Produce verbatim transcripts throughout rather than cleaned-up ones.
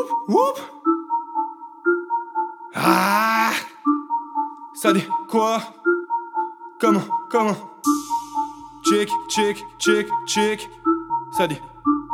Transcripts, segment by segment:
whoop. Ah, ça dit quoi? Comment, comment? Check, check, check, check. Ça dit.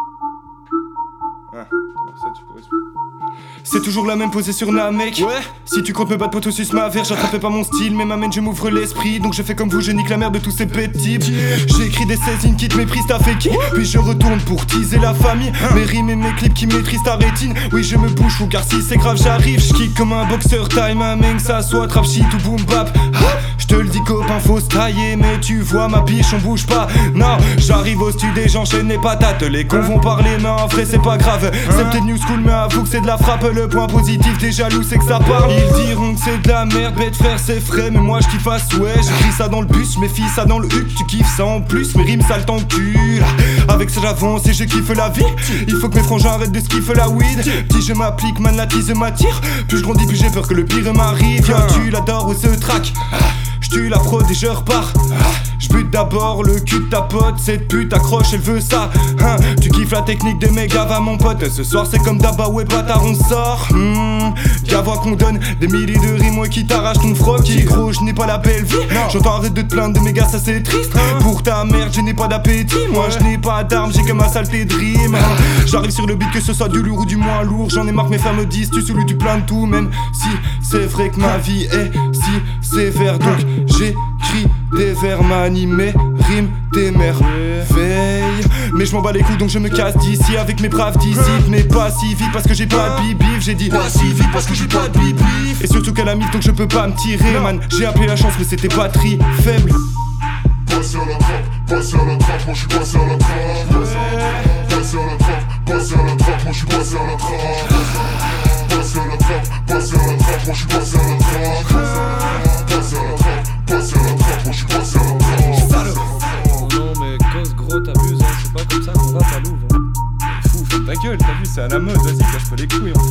Ah, ça tu pourrais. C'est toujours la même posée sur Namek. Ouais. Si tu comptes me battre poteau sus ma verre, j'attrapais pas mon style, mais m'amène je m'ouvre l'esprit. Donc je fais comme vous, je nique la merde de tous ces petits. J'ai écrit des saisines qui te méprisent, t'as fait qui? Puis je retourne pour teaser la famille. Mes rimes et mes clips qui maîtrisent ta rétine. Oui je me bouge fou car si c'est grave j'arrive. J'kick comme un boxeur, time amène que ça soit trap shit ou boom bap. Ah, je te le dis copain faut se tailler, mais tu vois ma biche on bouge pas. Non, j'arrive au studio et j'enchaîne les patates. Les cons vont parler mais en vrai c'est pas grave. C'est peut-être new school mais avoue que c'est de la frappe. Le point positif des jaloux c'est que ça parle. Ils diront que c'est de la merde, bête frère c'est frais. Mais moi je kiffe à souhait, j'écris ça dans le bus, mes filles ça dans le huc. Tu kiffes ça en plus, mes rimes ça le t'encule. Avec ça j'avance et je kiffe la vie. Il faut que mes frangins arrêtent de skiffer la weed. Petit je m'applique, man la tease m'attire. Plus je grandis plus j'ai peur que le pire m'arrive. Viens tu l'adores ou ce track. J'tue la fraude et je repars. J'bute d'abord le cul de ta pote. Cette pute accroche elle veut ça hein. Tu kiffes la technique des méga va mon pote. Ce soir c'est comme d'abord ouais bâtard on sort hmm. Gavois qu'on donne des milliers de rimes ouais, qui t'arrache ton froc. Qui gros je n'ai pas la belle vie. J'entends arrête de te plaindre de méga ça c'est triste. Pour ta merde je n'ai pas d'appétit. Moi je n'ai pas d'armes j'ai que ma saleté de rime. J'arrive sur le beat que ce soit du lourd ou du moins lourd. J'en ai marre que mes femmes me disent tu saoules tu plains de tout. Même si c'est vrai que ma vie est si sévère. Donc j'écris des vers m'animer, rimes des merveilles. Mais je m'en bats les couilles donc je me casse d'ici avec mes braves disciples. Mais pas si vite parce que j'ai pas de bibif. J'ai dit pas si vite parce que j'ai pas de bibif. Et surtout qu'elle a mif donc je peux pas me tirer man. J'ai appelé la chance mais c'était batterie faible. Passez à la trappe, passez à la trappe, moi j'suis passé à la trappe. Passez à la trappe, passez à la trappe, moi j'suis passé à la trappe. Passez à la trappe, passez à la trappe, moi j'suis passé à la trappe. Passez à la trappe, passez à la trappe, moi j'suis passé à la trappe. Non mais cause gros t'abuses hein, c'est pas comme ça qu'on va à Louvre hein. Fou, ferme ta gueule, t'as vu c'est à la mode, vas-y cache pas les couilles hein.